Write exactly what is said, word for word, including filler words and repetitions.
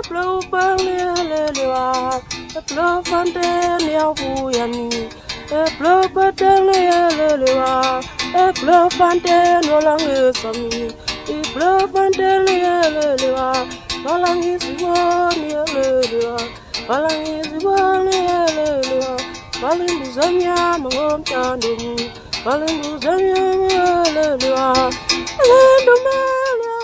blow Banglia, a blow Fantalia Buyani, a blow Batalia, a blow Fantalia Langisami, a blow Fantalia, Balang is one, Balang is one, Baling Zanya, Mom Tandum, Baling Zanya, Land of